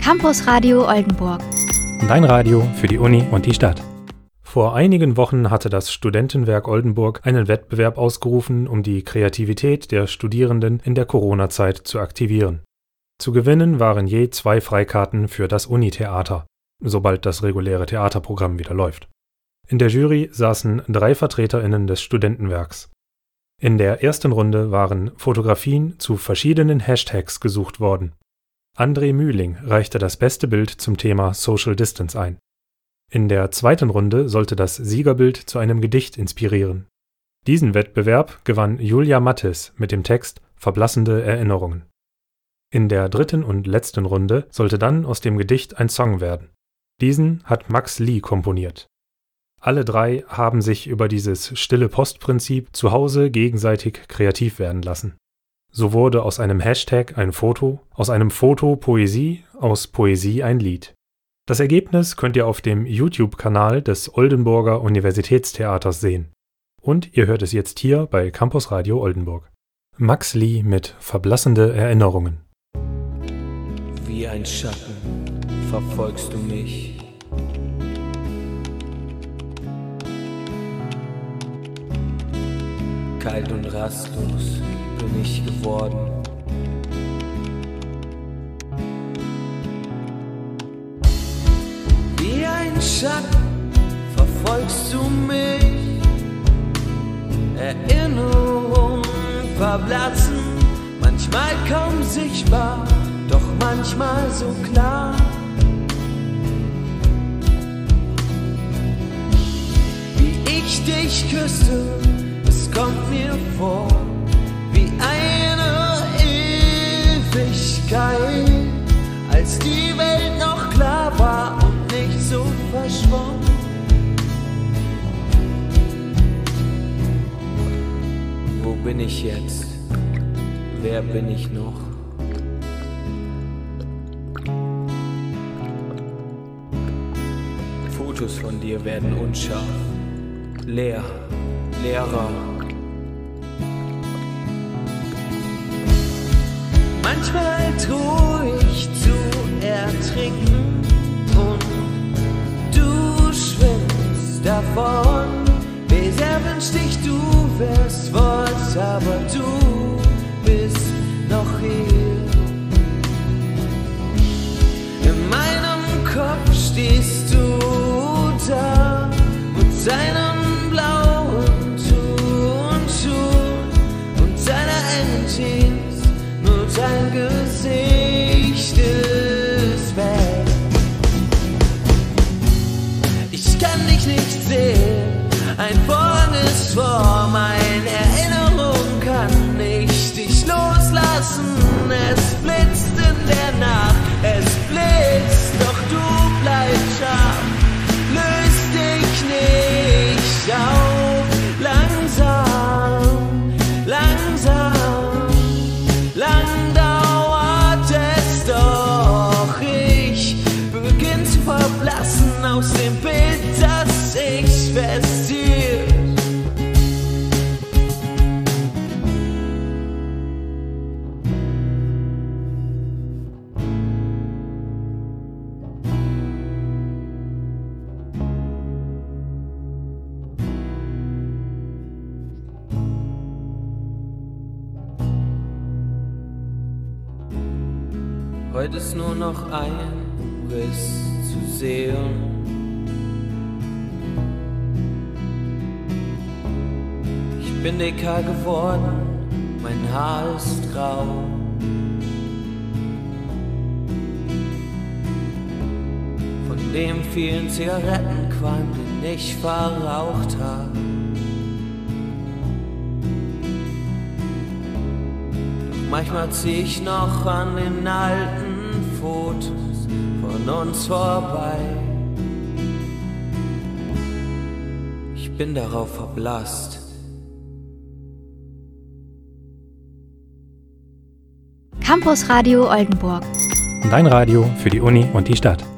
Campus Radio Oldenburg. Dein Radio für die Uni und die Stadt. Vor einigen Wochen hatte das Studentenwerk Oldenburg einen Wettbewerb ausgerufen, um die Kreativität der Studierenden in der Corona-Zeit zu aktivieren. Zu gewinnen waren je 2 Freikarten für das Unitheater, sobald das reguläre Theaterprogramm wieder läuft. In der Jury saßen 3 VertreterInnen des Studentenwerks. In der ersten Runde waren Fotografien zu verschiedenen Hashtags gesucht worden. André Mühling reichte das beste Bild zum Thema Social Distance ein. In der zweiten Runde sollte das Siegerbild zu einem Gedicht inspirieren. Diesen Wettbewerb gewann Julia Mattes mit dem Text »Verblassende Erinnerungen«. In der dritten und letzten Runde sollte dann aus dem Gedicht ein Song werden. Diesen hat Max Lee komponiert. Alle 3 haben sich über dieses Stille-Post-Prinzip zu Hause gegenseitig kreativ werden lassen. So wurde aus einem Hashtag ein Foto, aus einem Foto Poesie, aus Poesie ein Lied. Das Ergebnis könnt ihr auf dem YouTube-Kanal des Oldenburger Universitätstheaters sehen. Und ihr hört es jetzt hier bei Campus Radio Oldenburg. Max Lee mit Verblassende Erinnerungen. Wie ein Schatten verfolgst du mich. Kalt und rastlos bin ich geworden. Wie ein Schatten verfolgst du mich. Erinnerungen verblassen, manchmal kaum sichtbar, doch manchmal so klar. Wie ich dich küsste, es kommt mir vor wie eine Ewigkeit, als die Welt noch klar war und nicht so verschwommen. Wo bin ich jetzt? Wer bin ich noch? Fotos von dir werden unscharf, leerer. Manchmal droh ich zu ertrinken und du schwimmst davon. Wie sehr wünschte ich, du wärst fort, aber du bist noch hier. In meinem Kopf stehst du da mit seinem blauen Turnschuh und seiner engen Jeans. Nur dein Gesicht ist weg. Ich kann dich nicht sehen, ein Vorhang ist vor, meine Erinnerung kann nicht dich loslassen. Es blitzt in der Nacht, es blitzt, doch du bleibst scharf. Löst dich nicht auf, lang dauert es doch. Ich beginn zu verblassen aus dem Bild, das ich festhielt. Heute ist nur noch ein Riss zu sehen. Ich bin dicker geworden, mein Haar ist grau. Von dem vielen Zigarettenqualm, den ich verraucht habe. Manchmal zieh ich noch an den alten Fotos von uns vorbei. Ich bin darauf verblasst. Campus Radio Oldenburg. Dein Radio für die Uni und die Stadt.